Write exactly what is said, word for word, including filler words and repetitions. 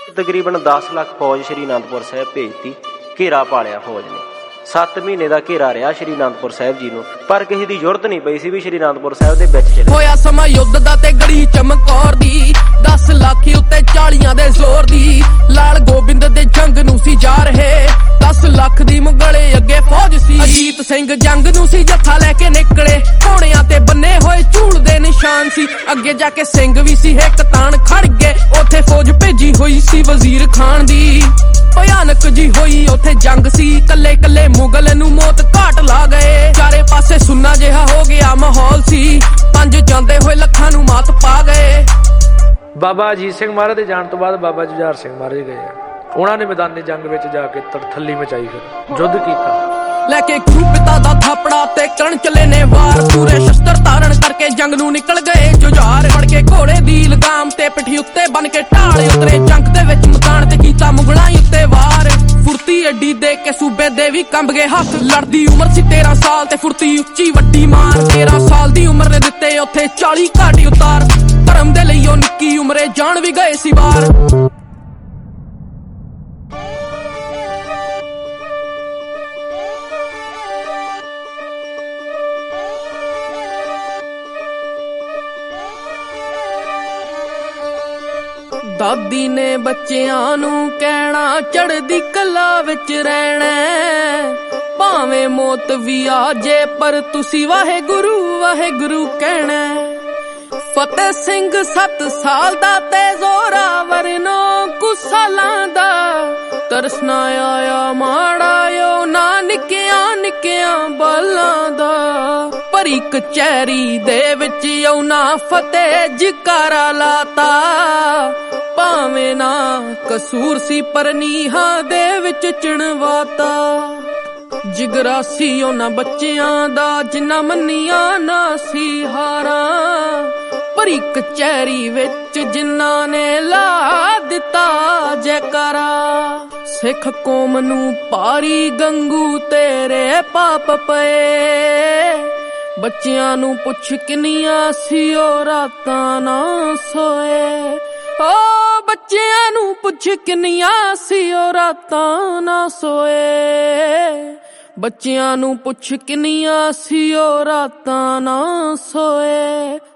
तकरीबन दस लाख फौज श्री आनंदपुर साहिब भेजती। घेरा पा लिया फौज ने। सत्त महीने का घेरा रहा श्री आनंदपुर साहिब जी नूं, पर किसी की जरूरत नहीं पई सी भी श्री आनंदपुर साहिब दे विच चले। होया समा युद्ध दा ते गड़ी चमकौर दी, दस लाख उत्ते चालियां दे जोर दी। लाल गोबिंद दे जंग नूं सी जा रहे, दस लाख दी मुगले अगे फौज सी। अजीत सिंह जंग नूं सी जत्था लैके निकले, घोड़ियां ते बन्ने होए झूल दे निशान सी। अगे जाके सिंह भी सी हिक तान खड़ गए, ओथे फौज भेजी होई सी वजीर खान दी। भयानक जी होई ओथे जंग सी, कल्ले कल्ले मुगल नूं मौत घाट ला गए। चारे पासे सुन्ना जिहा हो गया माहौल सी, पंज जांदे होए लखां नूं मात पा गए। बाबा अजीत सिंह महाराज दे जाण तो बाद बाबा जुझार सिंह महाराज गए। उन्हां ने मैदानी जंग विच जाके थल्ली मचाई, फिर युद्ध कीता। लेके गुरु पिता दा थापड़ा ते करण चले ने वार, पूरे शस्त्र धारण करके जंग नूं निकल गए जुझार। फड़ के घोड़े दी लगाम ते पिठी उत्ते बन के ढाल उतरे, जंग दे विच मैदान ते कीता मुगलां उत्ते वार। फुर्ती अड्डी दे के सूबे दे भी कंब गए हथ, लड़दी उमर सी तेरह साल ते फुर्ती उच्ची वड्डी मार। तेरह साल दी उमर ने दित्ते उत्थे चाली घाटी उतार, धर्म दे लई ओ निक्की उमरे जान भी गए सी बार। दादी ने बच्चियां नूं कहना चढ़दी कला विच रहना, भावें मौत भी आ जे पर तुसी वाहे गुरु वाहे गुरु कहना। फतेह सिंह सत्त साल दा ते जोरावर नौ कुछ सालां दा, तरसना आया माड़ा यो ना निक्कियां निक्कियां बालां दा। भरी कचहरी दे विच औना फतेह जकारा लाता, भावें ना कसूर सी पर नीहां दे विच चिणवाता। जिगरा सी उन्हां बच्चियां दा जिन्ना मन्निया ना सी हारां, भरी कचहरी विच जिन्ना ने ला दिता जयकारा। सिख कौम नूं पारी गंगू तेरे पाप पए, बच्चियां नूं पुछ किन्नियां सी ओ रातां ना सोए। ओ बच्चियां नूं पुछ किन्नियां सी ओ रातां ना सोए, बच्चियां नूं पुछ किन्नियां सी ओ रातां ना सोए।